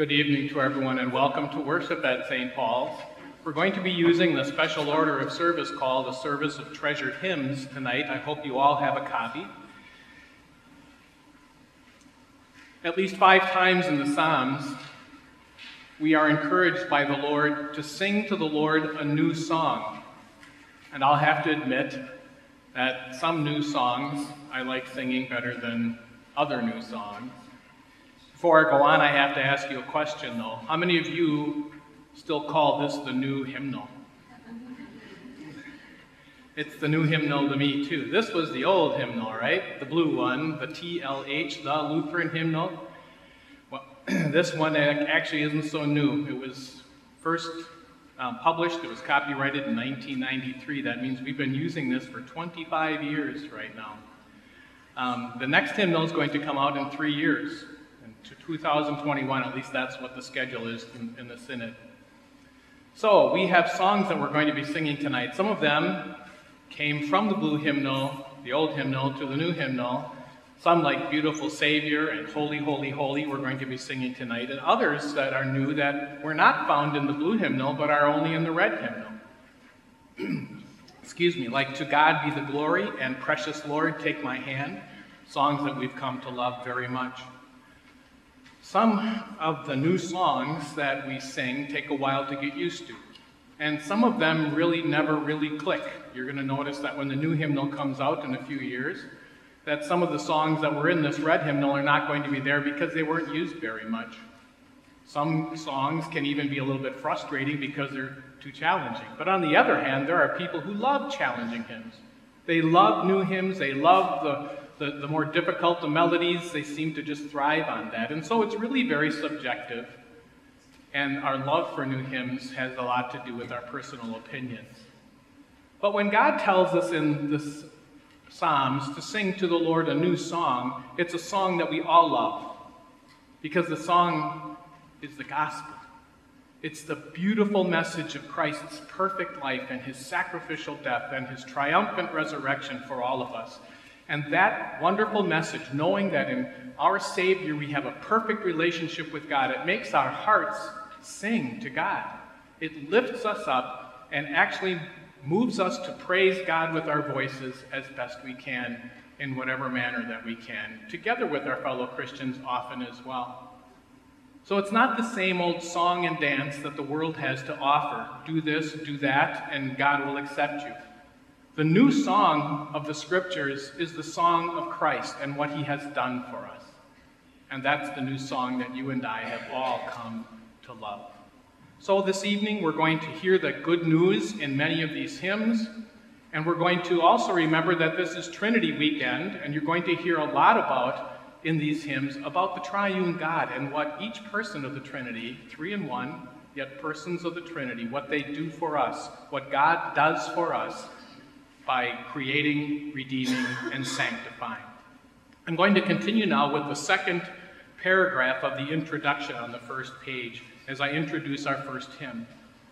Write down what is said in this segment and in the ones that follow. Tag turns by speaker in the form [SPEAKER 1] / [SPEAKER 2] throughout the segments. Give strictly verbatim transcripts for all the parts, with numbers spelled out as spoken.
[SPEAKER 1] Good evening to everyone and welcome to worship at Saint Paul's. We're going to be using the special order of service called the Service of Treasured Hymns tonight. I hope you all have a copy. At least five times in the Psalms, we are encouraged by the Lord to sing to the Lord a new song. And I'll have to admit that some new songs I like singing better than other new songs. Before I go on, I have to ask you a question, though. How many of you still call this the new hymnal? It's the new hymnal to me, too. This was the old hymnal, right? The blue one, the T L H, the Lutheran hymnal. Well, this one actually isn't so new. It was first um, published, it was copyrighted in nineteen ninety-three. That means we've been using this for twenty-five years right now. Um, the next hymnal is going to come out in three years. To two thousand twenty-one, at least that's what the schedule is in, in the Synod. So we have songs that we're going to be singing tonight. Some of them came from the blue hymnal, the old hymnal, to the new hymnal. Some like Beautiful Savior and Holy, Holy, Holy we're going to be singing tonight. And others that are new that were not found in the blue hymnal but are only in the red hymnal. Excuse me, like To God Be the Glory and Precious Lord, Take My Hand, songs that we've come to love very much. Some of the new songs that we sing take a while to get used to, and some of them really never really click. You're going to notice that when the new hymnal comes out in a few years, that some of the songs that were in this red hymnal are not going to be there because they weren't used very much. Some songs can even be a little bit frustrating because they're too challenging. But on the other hand, there are people who love challenging hymns. They love new hymns, they love the The, the more difficult the melodies, they seem to just thrive on that. And so it's really very subjective. And our love for new hymns has a lot to do with our personal opinions. But when God tells us in the Psalms to sing to the Lord a new song, it's a song that we all love. Because the song is the gospel. It's the beautiful message of Christ's perfect life and his sacrificial death and his triumphant resurrection for all of us. And that wonderful message, knowing that in our Savior we have a perfect relationship with God, it makes our hearts sing to God. It lifts us up and actually moves us to praise God with our voices as best we can in whatever manner that we can, together with our fellow Christians often as well. So it's not the same old song and dance that the world has to offer. Do this, do that, and God will accept you. The new song of the Scriptures is the song of Christ and what he has done for us. And that's the new song that you and I have all come to love. So this evening we're going to hear the good news in many of these hymns, and we're going to also remember that this is Trinity weekend, and you're going to hear a lot about, in these hymns, about the triune God and what each person of the Trinity, three in one, yet persons of the Trinity, what they do for us, what God does for us, by creating, redeeming, and sanctifying. I'm going to continue now with the second paragraph of the introduction on the first page as I introduce our first hymn.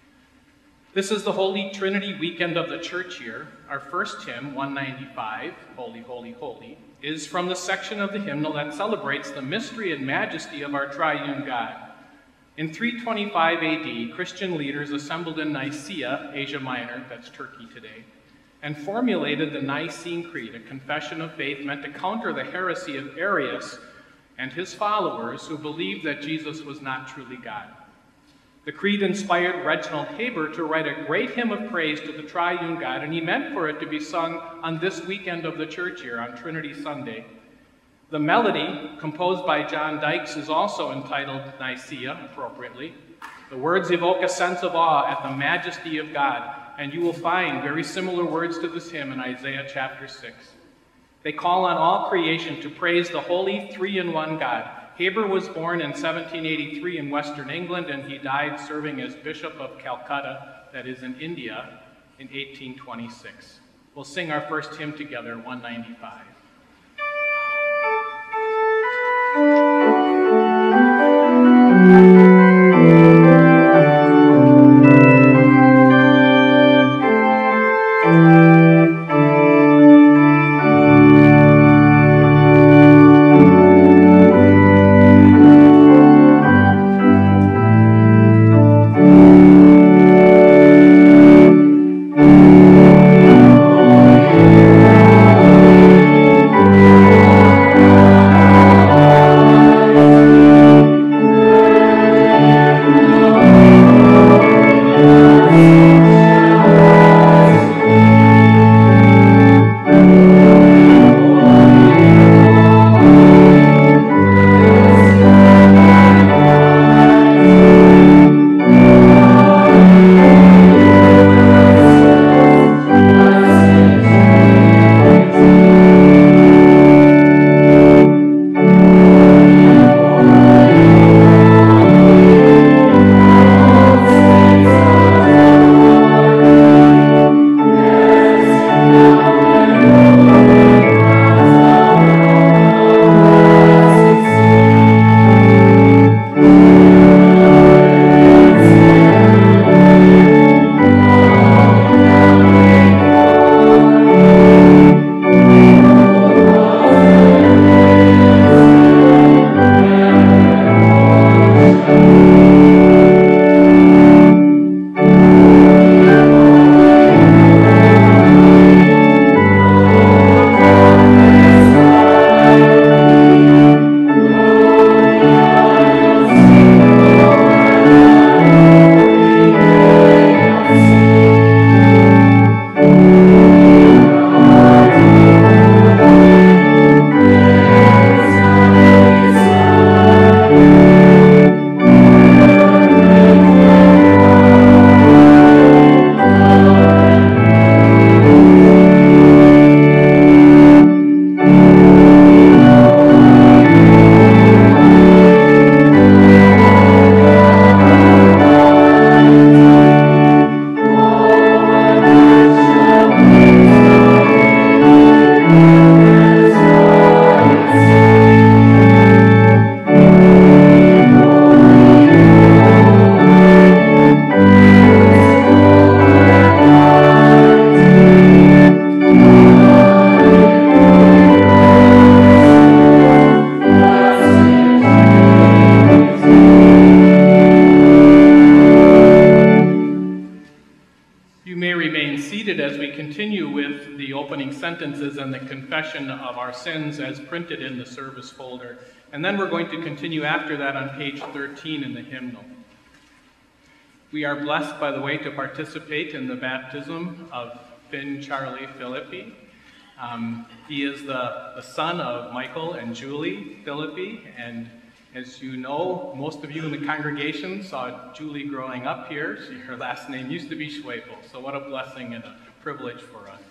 [SPEAKER 1] This is the Holy Trinity weekend of the church year. Our first hymn, one ninety-five, Holy, Holy, Holy, is from the section of the hymnal that celebrates the mystery and majesty of our triune God. In three twenty-five A D, Christian leaders assembled in Nicaea, Asia Minor, that's Turkey today, and formulated the Nicene Creed, a confession of faith meant to counter the heresy of Arius and his followers who believed that Jesus was not truly God. The creed inspired Reginald Haber to write a great hymn of praise to the triune God, and he meant for it to be sung on this weekend of the church year, on Trinity Sunday. The melody, composed by John Dykes, is also entitled Nicaea, appropriately. The words evoke a sense of awe at the majesty of God, and you will find very similar words to this hymn in Isaiah chapter six. They call on all creation to praise the holy three-in-one God. Haber was born in seventeen eighty-three in Western England, and he died serving as Bishop of Calcutta, that is in India, in eighteen twenty-six. We'll sing our first hymn together, one ninety-five. seated as we continue with the opening sentences and the confession of our sins as printed in the service folder. And then we're going to continue after that on page thirteen in the hymnal. We are blessed, by the way, to participate in the baptism of Finn Charlie Philippi. Um, he is the, the son of Michael and Julie Philippi, and as you know, most of you in the congregation saw Julie growing up here. She, her last name used to be Schwepel, so what a blessing and a privilege for us.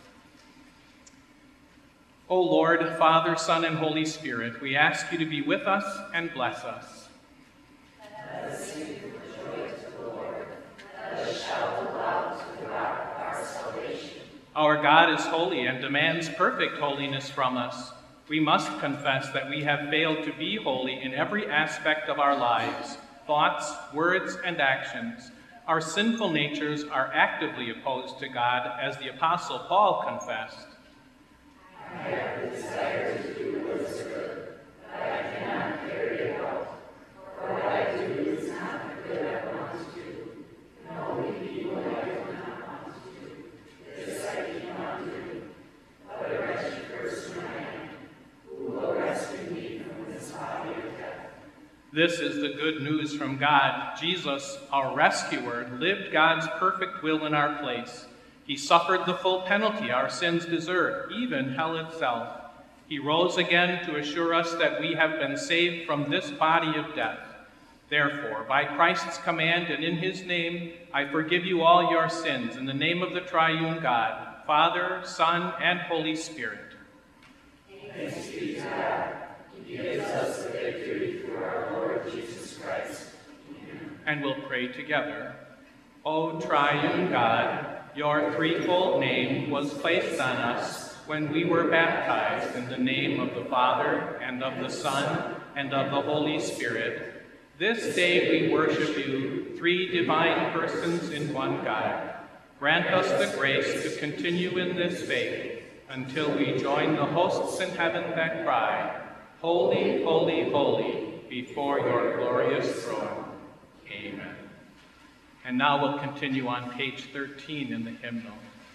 [SPEAKER 1] O Lord, Father, Son, and Holy Spirit, we ask you to be with us and bless us. Let us sing for joy to the Lord. Let us shout aloud to the rock of our salvation. Our God is holy and demands perfect holiness from us. We must confess that we have failed to be holy in every aspect of our lives, thoughts, words, and actions. Our sinful natures are actively opposed to God, as the Apostle Paul confessed. I have the desire to do what is good, but I cannot carry it out. For what I do is not the good I want to do. No, indeed, what I do not want to do. This I keep on doing. What a wretched person I am. Who will rescue me from this body of death? This is the good news from God. Jesus, our rescuer, lived God's perfect will in our place. He suffered the full penalty our sins deserve, even hell itself. He rose again to assure us that we have been saved from this body of death. Therefore, by Christ's command and in his name, I forgive you all your sins in the name of the triune God, Father, Son, and Holy Spirit. Thanks be to God. He gives us the victory through our Lord Jesus Christ. Amen. And we'll pray together. O triune God, your threefold name was placed on us when we were baptized in the name of the Father, and of the Son, and of the Holy Spirit. This day we worship you, three divine persons in one God. Grant us the grace to continue in this faith until we join the hosts in heaven that cry, Holy, holy, holy, before your glorious throne. Amen. And now we'll continue on page thirteen in the hymnal.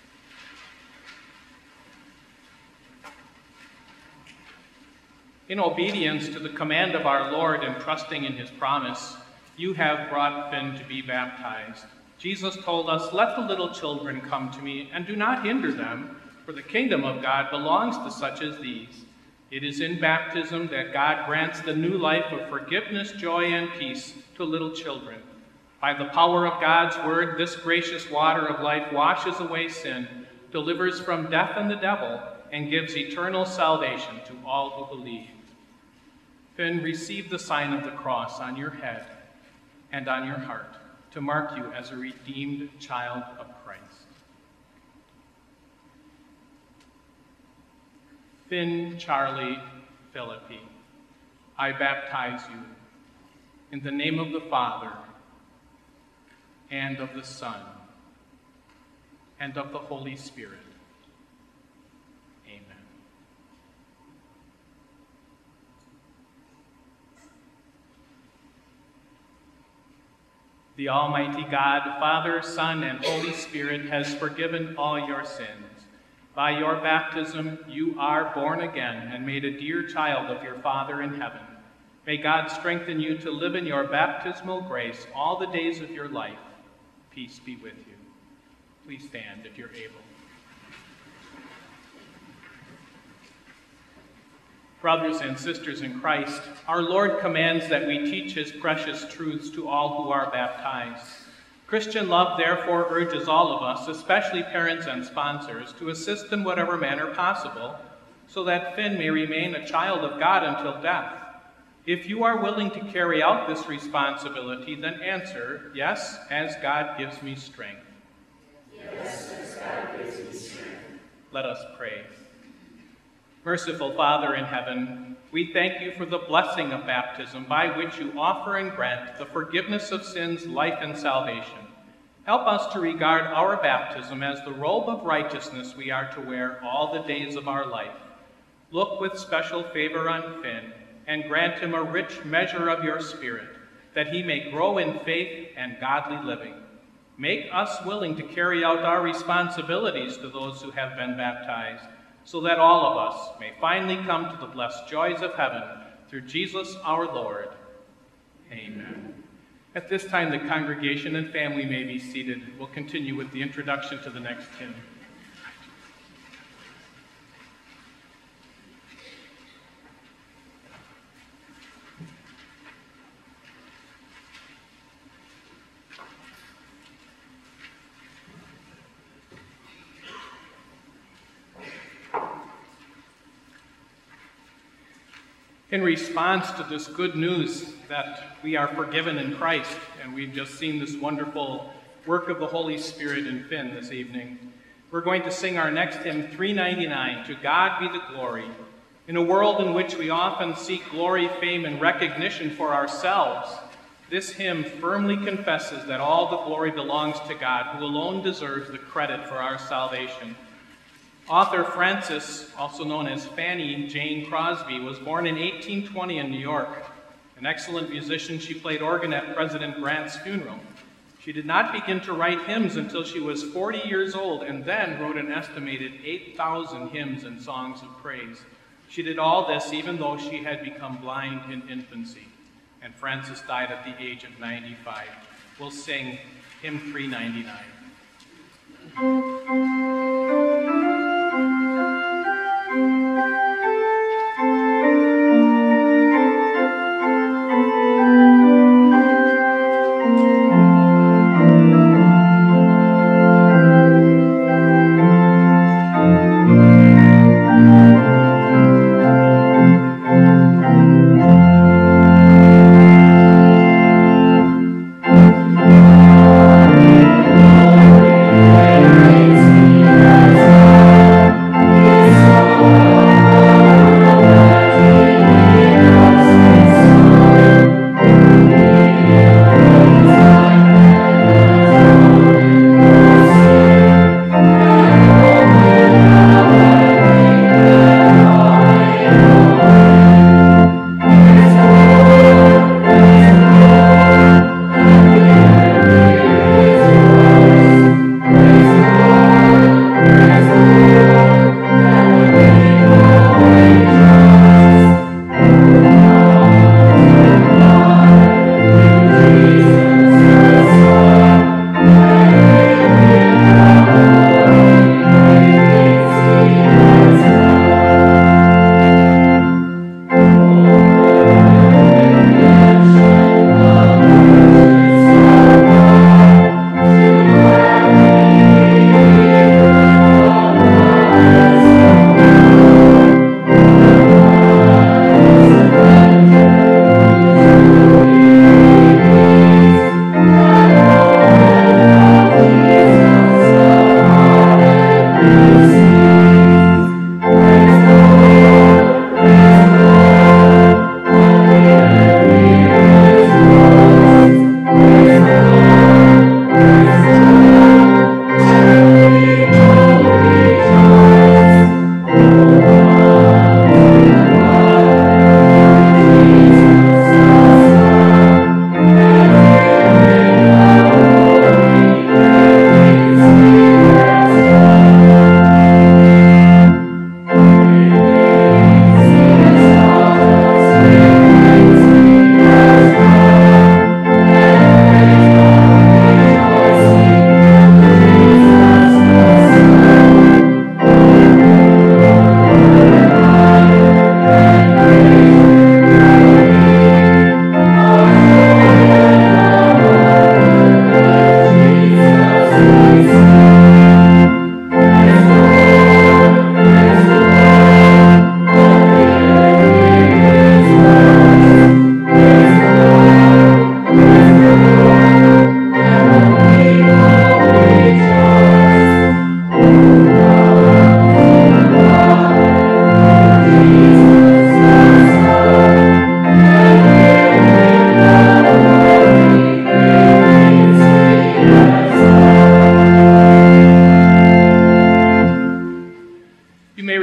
[SPEAKER 1] In obedience to the command of our Lord and trusting in his promise, you have brought Finn to be baptized. Jesus told us, let the little children come to me, and do not hinder them, for the kingdom of God belongs to such as these. It is in baptism that God grants the new life of forgiveness, joy, and peace to little children. By the power of God's word, this gracious water of life washes away sin, delivers from death and the devil, and gives eternal salvation to all who believe. Then receive the sign of the cross on your head and on your heart to mark you as a redeemed child of Christ. Finn Charlie Philippi, I baptize you in the name of the Father, and of the Son, and of the Holy Spirit. Amen. The Almighty God, Father, Son, and Holy Spirit has forgiven all your sins. By your baptism, you are born again and made a dear child of your Father in heaven. May God strengthen you to live in your baptismal grace all the days of your life. Peace be with you. Please stand if you're able. Brothers and sisters in Christ, our Lord commands that we teach his precious truths to all who are baptized. Christian love therefore urges all of us, especially parents and sponsors, to assist in whatever manner possible, so that Finn may remain a child of God until death. If you are willing to carry out this responsibility, then answer, yes, as God gives me strength. Yes, as God gives me strength. Let us pray. Merciful Father in heaven, we thank you for the blessing of baptism by which you offer and grant the forgiveness of sins, life, and salvation. Help us to regard our baptism as the robe of righteousness we are to wear all the days of our life. Look with special favor on Finn, and grant him a rich measure of your Spirit, that he may grow in faith and godly living. Make us willing to carry out our responsibilities to those who have been baptized, so that all of us may finally come to the blessed joys of heaven through Jesus our Lord. Amen. At this time, the congregation and family may be seated. We'll continue with the introduction to the next hymn. In response to this good news that we are forgiven in Christ, and we've just seen this wonderful work of the Holy Spirit in Finn this evening, we're going to sing our next hymn, three ninety-nine, To God Be the Glory. In a world in which we often seek glory, fame, and recognition for ourselves, this hymn firmly confesses that all the glory belongs to God, who alone deserves the credit for our salvation. Author Frances, also known as Fanny Jane Crosby, was born in eighteen twenty in New York. An excellent musician, she played organ at President Grant's funeral. She did not begin to write hymns until she was forty years old, and then wrote an estimated eight thousand hymns and songs of praise. She did all this even though she had become blind in infancy, and Frances died at the age of ninety-five. We'll sing hymn three ninety-nine.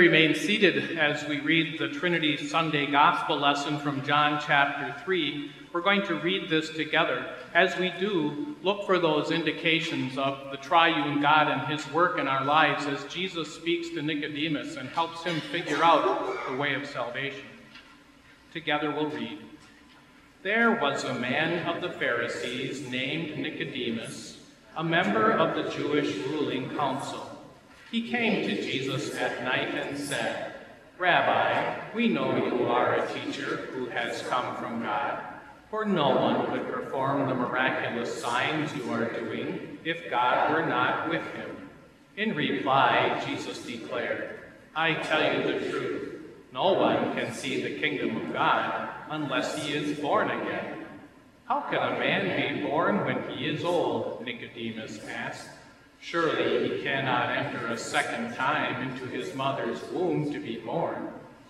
[SPEAKER 1] Sunday Gospel lesson from John chapter three, We're going to read this together. As we do, look for those indications of the triune God and his work in our lives as Jesus speaks to Nicodemus and helps him figure out the way of salvation. Together we'll read. There was a man of the Pharisees named Nicodemus, a member of the Jewish ruling council. He came to Jesus at night and said, "Rabbi, we know you are a teacher who has come from God, for no one could perform the miraculous signs you are doing if God were not with him." In reply, Jesus declared, "I tell you the truth. No one can see the kingdom of God unless he is born again." "How can a man be born when he is old?" Nicodemus asked. "Surely he cannot enter a second time into his mother's womb to be born."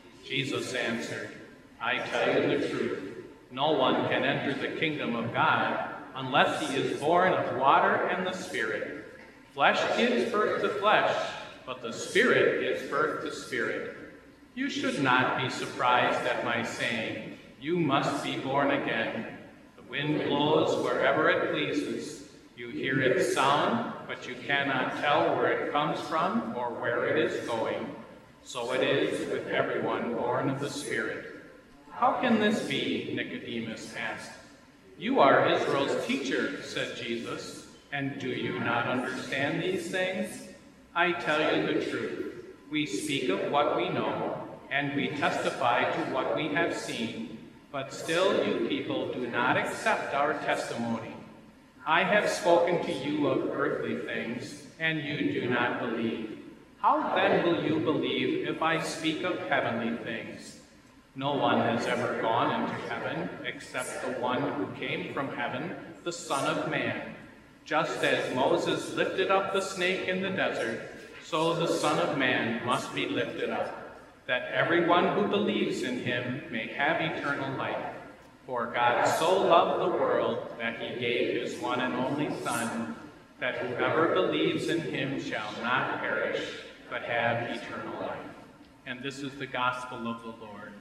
[SPEAKER 1] Jesus answered, "I tell you the truth. No one can enter the kingdom of God unless he is born of water and the Spirit. Flesh gives birth to flesh, but the Spirit gives birth to spirit. You should not be surprised at my saying, 'You must be born again.' The wind blows wherever it pleases. You hear its sound, but you cannot tell where it comes from or where it is going. So it is with everyone born of the Spirit." "How can this be?" Nicodemus asked. "You are Israel's teacher," said Jesus, "and do you not understand these things? I tell you the truth. We speak of what we know, and we testify to what we have seen, but still you people do not accept our testimony. I have spoken to you of earthly things, and you do not believe. How then will you believe if I speak of heavenly things? No one has ever gone into heaven except the one who came from heaven, the Son of Man. Just as Moses lifted up the snake in the desert, so the Son of Man must be lifted up, that everyone who believes in him may have eternal life. For God so loved the world that he gave his one and only Son, that whoever believes in him shall not perish, but have eternal life." And this is the gospel of the Lord.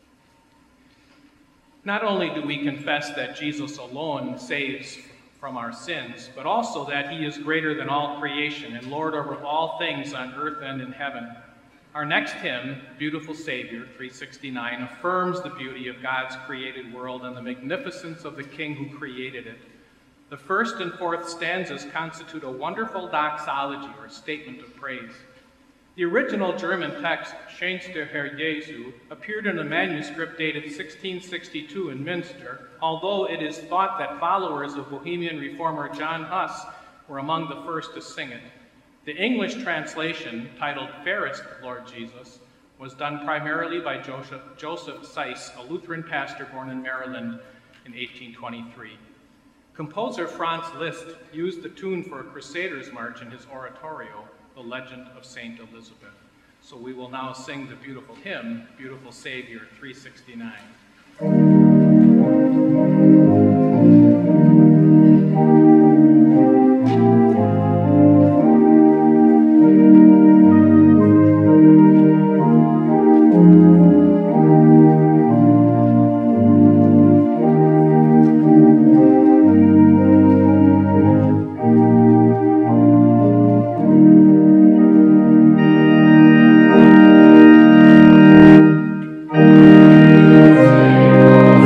[SPEAKER 1] Not only do we confess that Jesus alone saves from our sins, but also that he is greater than all creation and Lord over all things on earth and in heaven. Our next hymn, Beautiful Savior, three sixty-nine, affirms the beauty of God's created world and the magnificence of the King who created it. The first and fourth stanzas constitute a wonderful doxology or statement of praise. The original German text, Schenkst der Herr Jesu, appeared in a manuscript dated sixteen sixty-two in Münster, although it is thought that followers of Bohemian reformer John Huss were among the first to sing it. The English translation, titled Fairest Lord Jesus, was done primarily by Joseph, Joseph Seiss, a Lutheran pastor born in Maryland in eighteen twenty-three. Composer Franz Liszt used the tune for a Crusaders March in his oratorio, The Legend of Saint Elizabeth. So we will now sing the beautiful hymn, Beautiful Savior, three sixty-nine.
[SPEAKER 2] Thank you.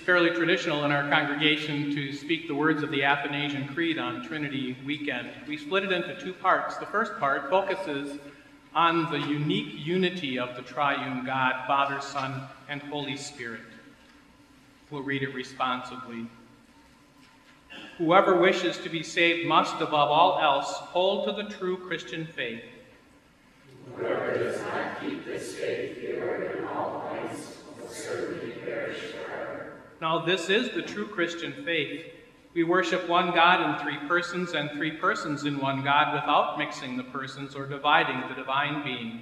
[SPEAKER 1] fairly traditional in our congregation to speak the words of the Athanasian Creed on Trinity weekend. We split it into two parts. The first part focuses on the unique unity of the triune God, Father, Son, and Holy Spirit. We'll read it responsibly. Whoever wishes to be saved must, above all else, hold to the true Christian faith.
[SPEAKER 2] Whoever does not keep this faith pure in all points will certainly perish forever.
[SPEAKER 1] Now this is the true Christian faith. We worship one God in three persons, and three persons in one God, without mixing the persons or dividing the divine being.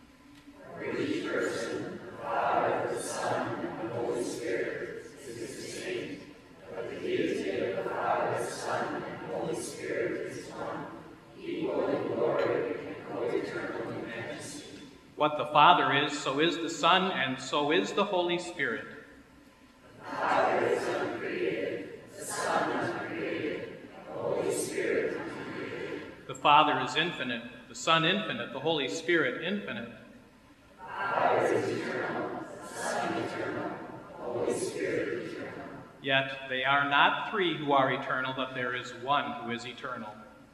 [SPEAKER 2] For each person, the Father, the Son, and the Holy Spirit is distinct, but the deity of the Father, the Son, and Holy Spirit is one, equal in glory and co-eternal in majesty.
[SPEAKER 1] What the Father is, so is the Son, and so is the Holy Spirit.
[SPEAKER 2] The Father is uncreated, the Son uncreated, the Holy Spirit uncreated.
[SPEAKER 1] The Father is infinite, the Son infinite, the Holy Spirit infinite.
[SPEAKER 2] The Father is eternal, the Son eternal, the Holy Spirit eternal.
[SPEAKER 1] Yet they are not three who are eternal, but there is one who is eternal.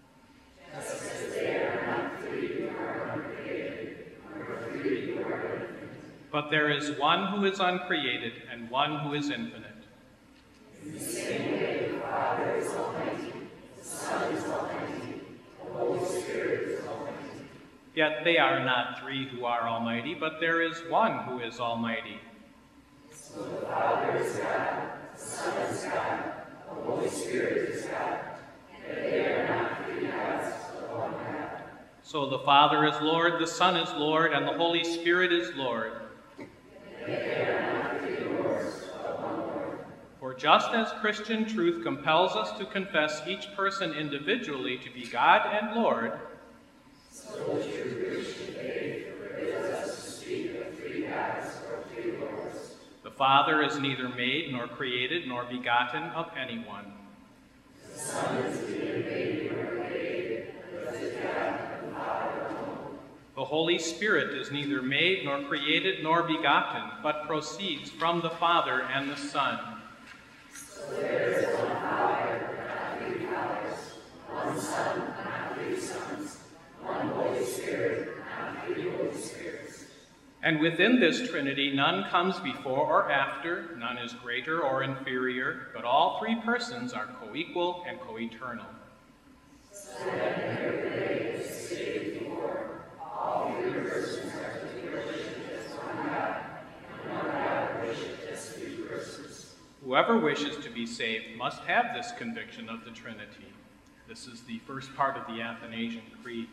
[SPEAKER 2] Just as they are not three who are uncreated, nor three who are infinite.
[SPEAKER 1] But there is one who is uncreated and one who is infinite.
[SPEAKER 2] In the same way, the Father is almighty, the Son is almighty, the Holy Spirit is almighty.
[SPEAKER 1] Yet they are not three who are almighty, but there is one who is almighty.
[SPEAKER 2] So the Father is God, the Son is God, the Holy Spirit is God, and they are not three gods, but one God.
[SPEAKER 1] So the Father is Lord, the Son is Lord, and the Holy Spirit is Lord.
[SPEAKER 2] They are not three lords, but one Lord.
[SPEAKER 1] For just as Christian truth compels us to confess each person individually to be God and Lord,
[SPEAKER 2] so the true Christian faith forbids us to speak of three gods or three lords.
[SPEAKER 1] the Father is neither made nor created nor begotten of anyone.
[SPEAKER 2] The Son is neither made nor created, but is God and the Father alone.
[SPEAKER 1] The Holy Spirit is neither made nor created nor begotten, but proceeds from the Father and the Son.
[SPEAKER 2] So there is one Father, not three fathers, one Son, not three sons, one Holy Spirit, not three Holy Spirits.
[SPEAKER 1] And within this Trinity, none comes before or after, none is greater or inferior, but all three persons are co-equal and co-eternal.
[SPEAKER 2] So that in every way, as stated before, all three persons are to be worshipped as one God, and one God worshipped as three persons.
[SPEAKER 1] Whoever wishes to be saved must have this conviction of the Trinity. This is the first part of the Athanasian Creed.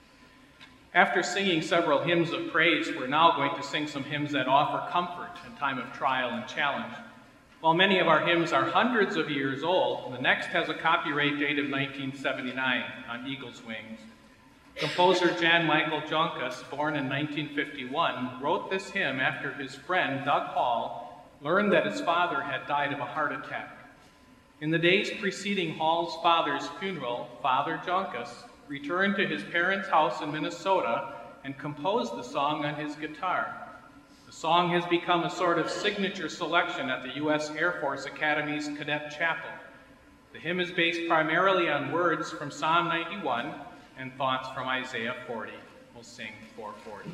[SPEAKER 1] After singing several hymns of praise, we're now going to sing some hymns that offer comfort in time of trial and challenge. While many of our hymns are hundreds of years old, the next has a copyright date of nineteen seventy-nine on Eagle's Wings. Composer Jan Michael Jonkus, born in nineteen fifty-one, wrote this hymn after his friend Doug Hall learned that his father had died of a heart attack. In the days preceding Hall's father's funeral, Father Jonkus returned to his parents' house in Minnesota and composed the song on his guitar. The song has become a sort of signature selection at the U S Air Force Academy's Cadet Chapel. The hymn is based primarily on words from Psalm ninety-one and thoughts from Isaiah forty. We'll sing four forty.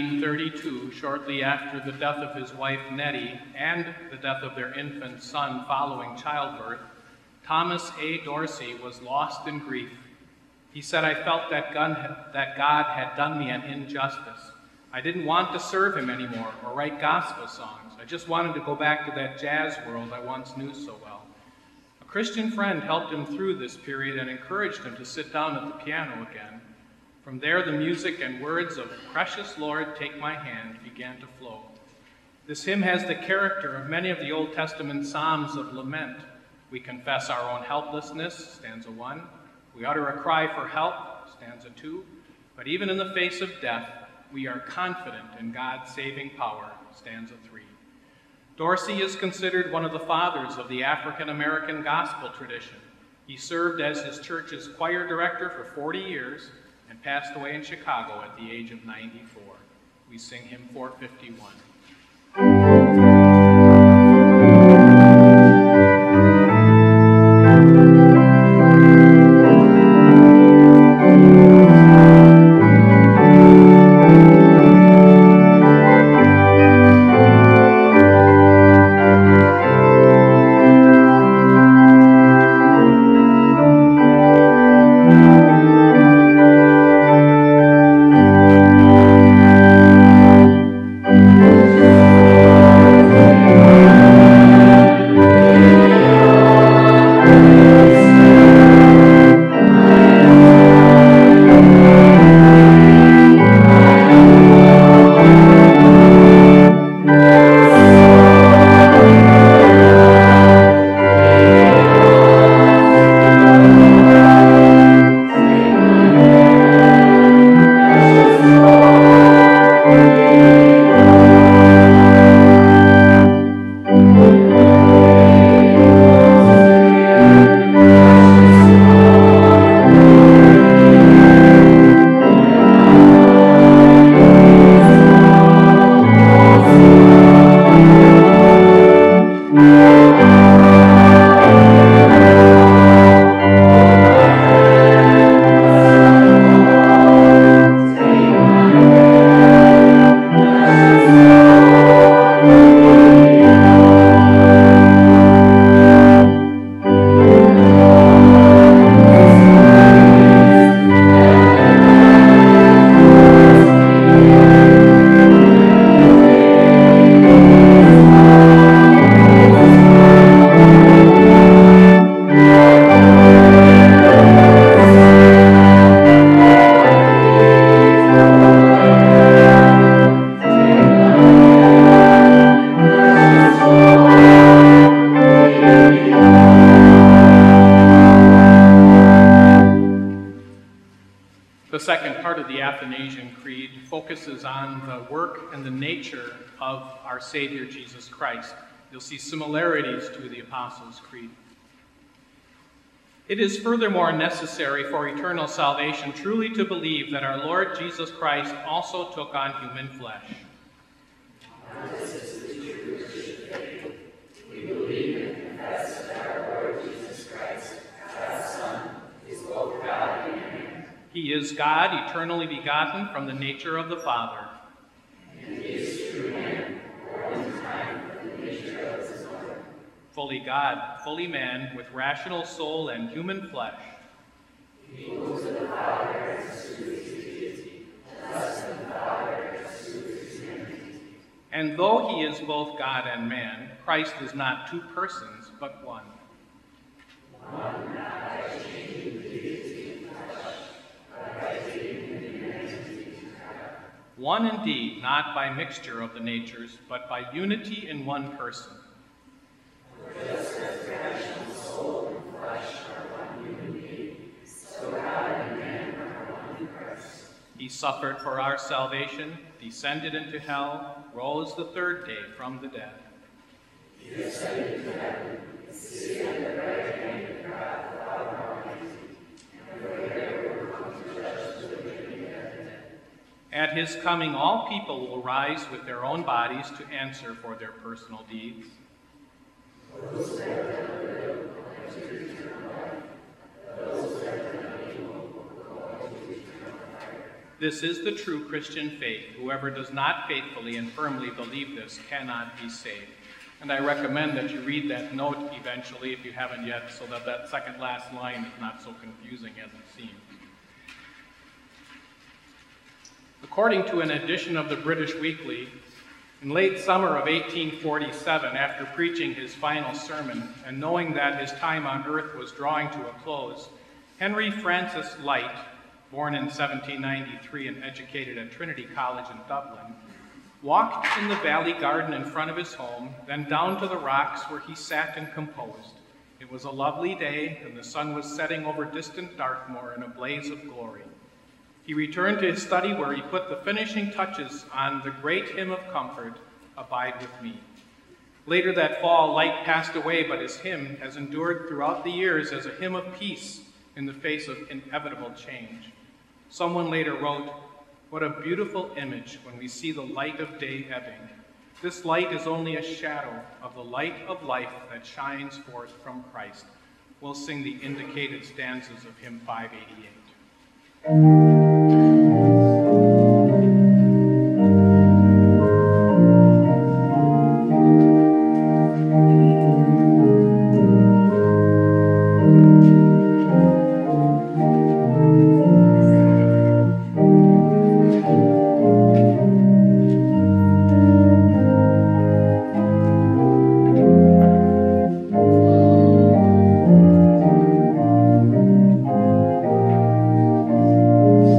[SPEAKER 1] nineteen thirty-two, shortly after the death of his wife Nettie and the death of their infant son following childbirth, Thomas A. Dorsey was lost in grief. He said, "I felt that God had done me an injustice. I didn't want to serve him anymore or write gospel songs. I just wanted to go back to that jazz world I once knew so well." A Christian friend helped him through this period and encouraged him to sit down at the piano again. From there, the music and words of "Precious Lord, Take My Hand" began to flow. This hymn has the character of many of the Old Testament psalms of lament. We confess our own helplessness, stanza one. We utter a cry for help, stanza two. But even in the face of death, we are confident in God's saving power, stanza three. Dorsey is considered one of the fathers of the African American gospel tradition. He served as his church's choir director for forty years and passed away in Chicago at the age of ninety-four. We sing hymn four fifty-one. The second part of the Athanasian Creed focuses on the work and the nature of our Savior Jesus Christ. You'll see similarities to the Apostles' Creed. It is furthermore necessary for eternal salvation truly to believe that our Lord Jesus Christ also took on human flesh.
[SPEAKER 2] This is the true Christian faith. We believe and confess that our Lord Jesus Christ, God's Son, is both God and man.
[SPEAKER 1] He is God, eternally begotten from the nature of the Father.
[SPEAKER 2] And he is true man, born in time from the nature of his mother.
[SPEAKER 1] Fully God, fully man, with rational soul and human flesh.
[SPEAKER 2] Equal to the Father as to his deity, less than the Father as to his humanity.
[SPEAKER 1] And though he is both God and man, Christ is not two persons, but one.
[SPEAKER 2] One not by changing the deity in flesh, but by taking the humanity to God.
[SPEAKER 1] One indeed, not by mixture of the natures, but by unity in one person.
[SPEAKER 2] For just as rational soul and flesh are one human being, so God and man are one in Christ.
[SPEAKER 1] He suffered for our salvation, descended into hell, rose the third day from the dead.
[SPEAKER 2] He ascended to heaven, is seated at the right hand of God the Father Almighty, and from there will come to judge the living and the dead.
[SPEAKER 1] At his coming, all people will rise with their own bodies to answer for their personal deeds.
[SPEAKER 2] Those that have lived will enter eternal life, those that have done evil will go into eternal fire.
[SPEAKER 1] This is the true Christian faith. Whoever does not faithfully and firmly believe this cannot be saved. And I recommend that you read that note eventually, if you haven't yet, so that that second last line is not so confusing as it seems. According to an edition of the British Weekly, in late summer of eighteen forty-seven, after preaching his final sermon and knowing that his time on earth was drawing to a close, Henry Francis Lyte, born in seventeen ninety-three and educated at Trinity College in Dublin, walked in the valley garden in front of his home, then down to the rocks where he sat and composed. It was a lovely day, and the sun was setting over distant Dartmoor in a blaze of glory. He returned to his study where he put the finishing touches on the great hymn of comfort, Abide with Me. Later that fall, Lyte passed away, but his hymn has endured throughout the years as a hymn of peace in the face of inevitable change. Someone later wrote, "What a beautiful image when we see the light of day ebbing. This light is only a shadow of the light of life that shines forth from Christ." We'll sing the indicated stanzas of hymn five eighty-eight.
[SPEAKER 2] Thank you.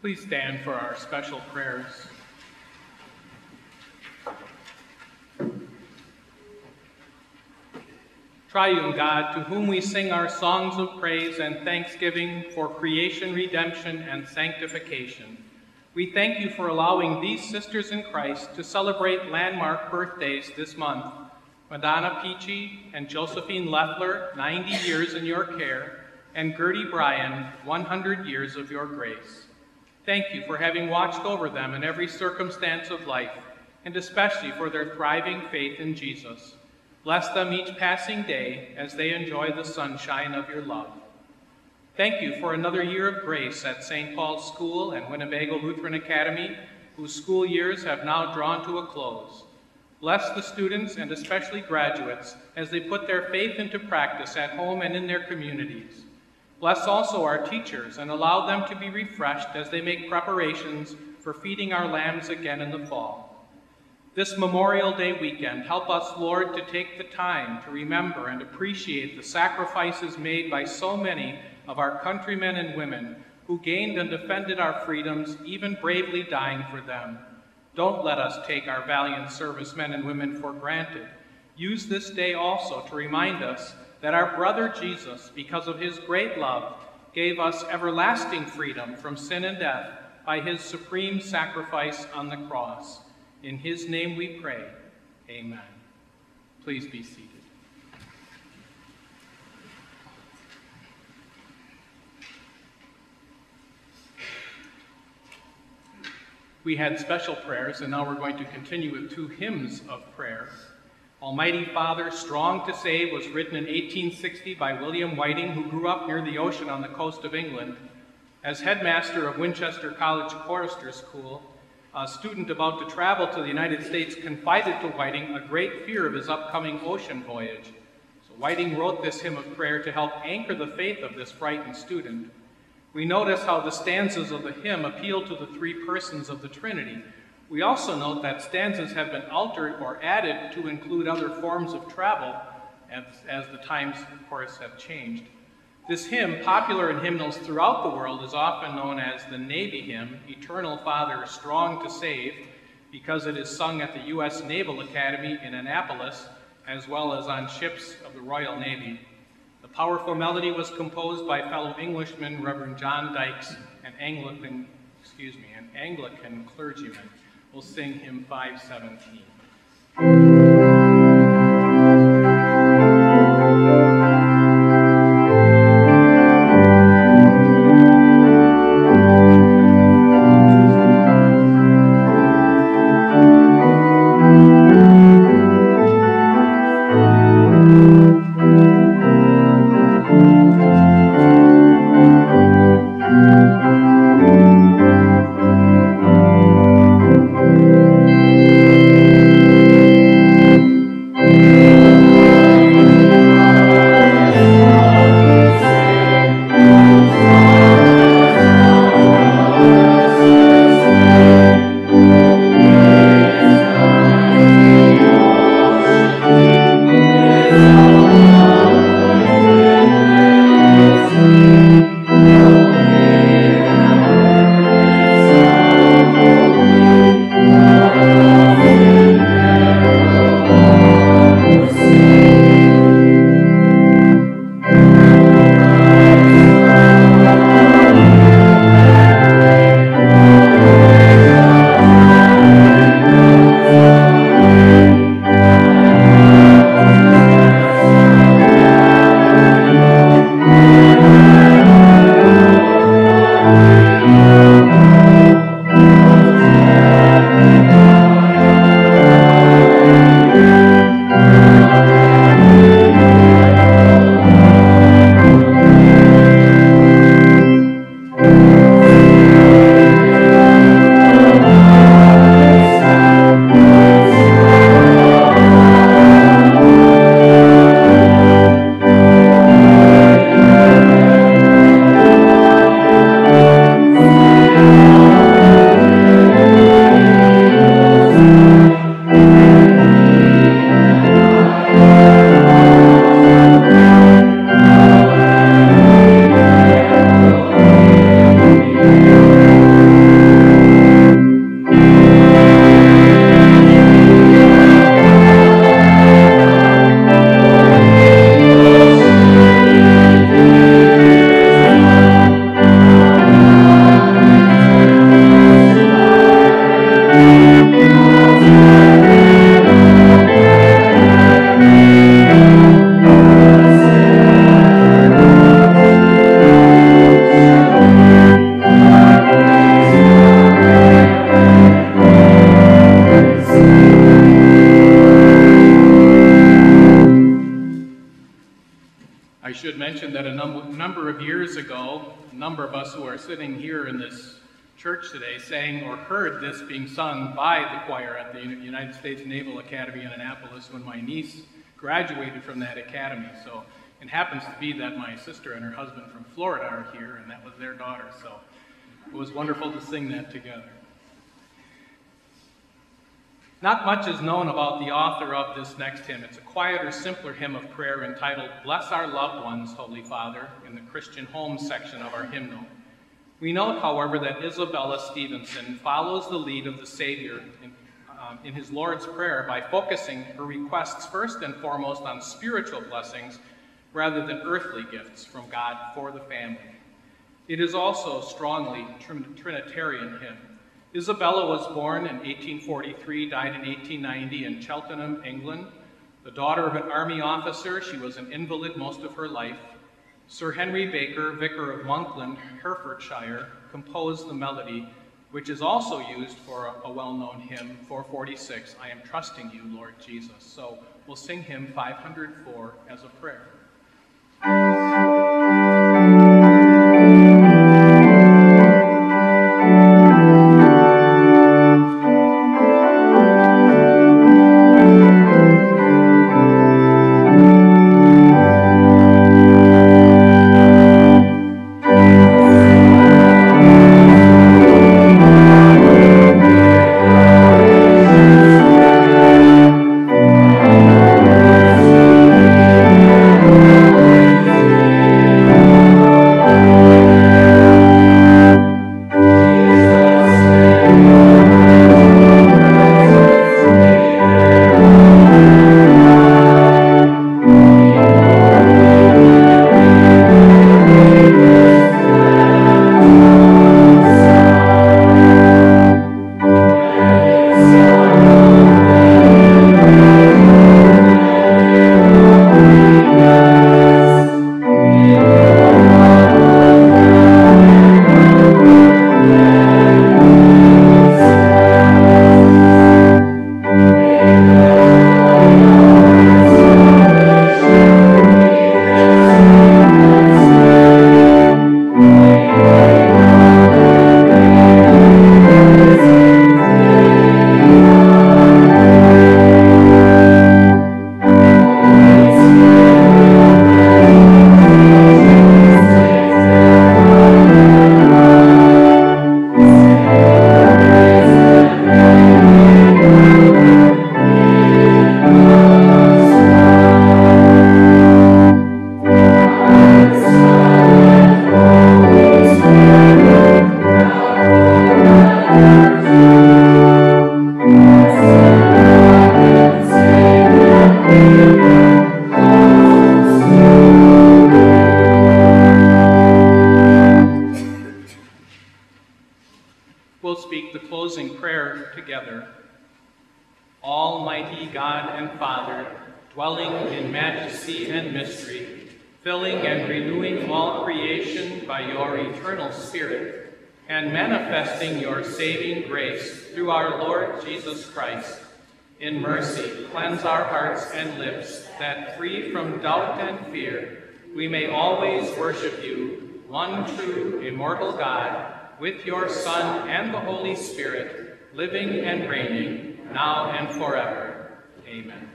[SPEAKER 1] Please stand for our special prayers. Triune God, to whom we sing our songs of praise and thanksgiving for creation, redemption, and sanctification, we thank you for allowing these sisters in Christ to celebrate landmark birthdays this month. Madonna Peachy and Josephine Leffler, ninety years in your care, and Gertie Bryan, one hundred years of your grace. Thank you for having watched over them in every circumstance of life, and especially for their thriving faith in Jesus. Bless them each passing day as they enjoy the sunshine of your love. Thank you for another year of grace at Saint Paul's School and Winnebago Lutheran Academy, whose school years have now drawn to a close. Bless the students and especially graduates as they put their faith into practice at home and in their communities. Bless also our teachers and allow them to be refreshed as they make preparations for feeding our lambs again in the fall. This Memorial Day weekend, help us, Lord, to take the time to remember and appreciate the sacrifices made by so many of our countrymen and women who gained and defended our freedoms, even bravely dying for them. Don't let us take our valiant servicemen and women for granted. Use this day also to remind us that our brother Jesus, because of his great love, gave us everlasting freedom from sin and death by his supreme sacrifice on the cross. In his name we pray, amen. Please be seated. We had special prayers, and now we're going to continue with two hymns of prayer. Almighty Father, Strong to Save was written in eighteen sixty by William Whiting, who grew up near the ocean on the coast of England. As headmaster of Winchester College Chorister School, a student about to travel to the United States confided to Whiting a great fear of his upcoming ocean voyage. So Whiting wrote this hymn of prayer to help anchor the faith of this frightened student. We notice how the stanzas of the hymn appeal to the three persons of the Trinity. We also note that stanzas have been altered or added to include other forms of travel as, as the times, of course, have changed. This hymn, popular in hymnals throughout the world, is often known as the Navy hymn, Eternal Father, Strong to Save, because it is sung at the U S Naval Academy in Annapolis, as well as on ships of the Royal Navy. The powerful melody was composed by fellow Englishman Reverend John Dykes, an Anglican, excuse me, an Anglican clergyman. We'll sing hymn five seventeen.
[SPEAKER 2] Thank you.
[SPEAKER 1] of us who are sitting here in this church today sang or heard this being sung by the choir at the United States Naval Academy in Annapolis when my niece graduated from that academy. So it happens to be that my sister and her husband from Florida are here, and that was their daughter. So it was wonderful to sing that together. Not much is known about the author of this next hymn. It's a quieter, simpler hymn of prayer entitled, "Bless Our Loved Ones, Holy Father," in the Christian Home section of our hymnal. We note, however, that Isabella Stevenson follows the lead of the Savior in, um, in his Lord's Prayer by focusing her requests first and foremost on spiritual blessings rather than earthly gifts from God for the family. It is also a strongly Trinitarian hymn. Isabella was born in eighteen forty-three, died in eighteen ninety in Cheltenham, England. The daughter of an army officer, she was an invalid most of her life. Sir Henry Baker, vicar of Monkland, Herefordshire, composed the melody, which is also used for a, a well-known hymn, four forty-six, "I am trusting you, Lord Jesus." So we'll sing hymn five hundred four as a prayer. Almighty God and Father, dwelling in majesty and mystery, filling and renewing all creation by your eternal Spirit, and manifesting your saving grace through our Lord Jesus Christ. In mercy, cleanse our hearts and lips, that free from doubt and fear, we may always worship you, one true, immortal God, with your Son and the Holy Spirit, living and reigning, now and forever. Amen.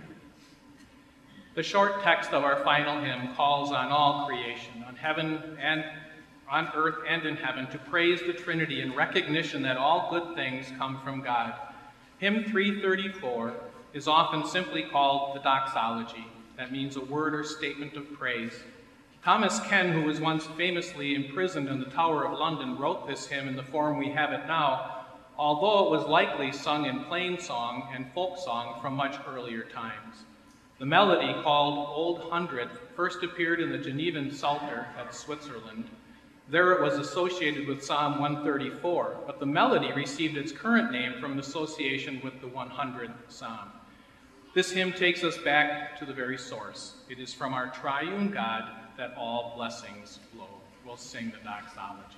[SPEAKER 1] The short text of our final hymn calls on all creation, on heaven and on earth and in heaven, to praise the Trinity in recognition that all good things come from God. Hymn three thirty-four is often simply called the doxology. That means a word or statement of praise. Thomas Ken, who was once famously imprisoned in the Tower of London, wrote this hymn in the form we have it now, although it was likely sung in plain song and folk song from much earlier times. The melody, called Old Hundred, first appeared in the Genevan Psalter at Switzerland. There it was associated with Psalm one thirty-four, but the melody received its current name from an association with the one hundredth Psalm. This hymn takes us back to the very source. It is from our triune God that all blessings flow. We'll sing the doxology.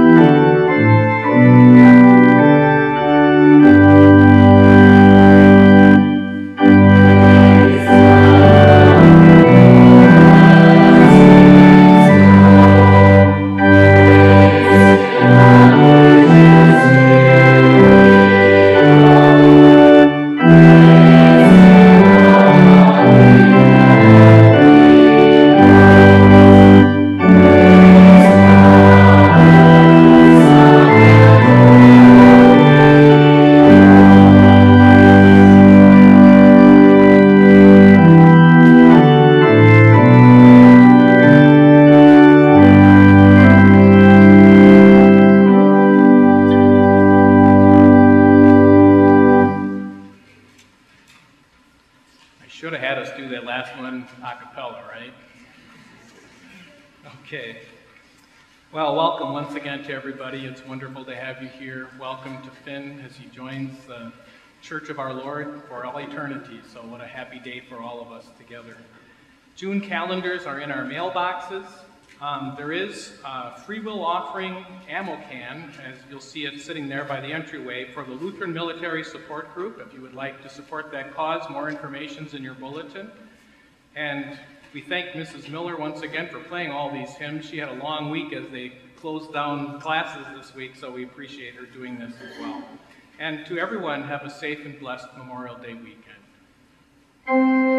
[SPEAKER 2] Thank you.
[SPEAKER 1] should have had us do that last one a cappella, right? Okay. Well, welcome once again to everybody. It's wonderful to have you here. Welcome to Finn as he joins the Church of our Lord for all eternity. So what a happy day for all of us together. June calendars are in our mailboxes. Um, there is a free will offering ammo can, as you'll see it sitting there by the entryway, for the Lutheran Military Support Group. If you would like to support that cause, more information's in your bulletin. And we thank Missus Miller once again for playing all these hymns. She had a long week as they closed down classes this week, so we appreciate her doing this as well. And to everyone, have a safe and blessed Memorial Day weekend.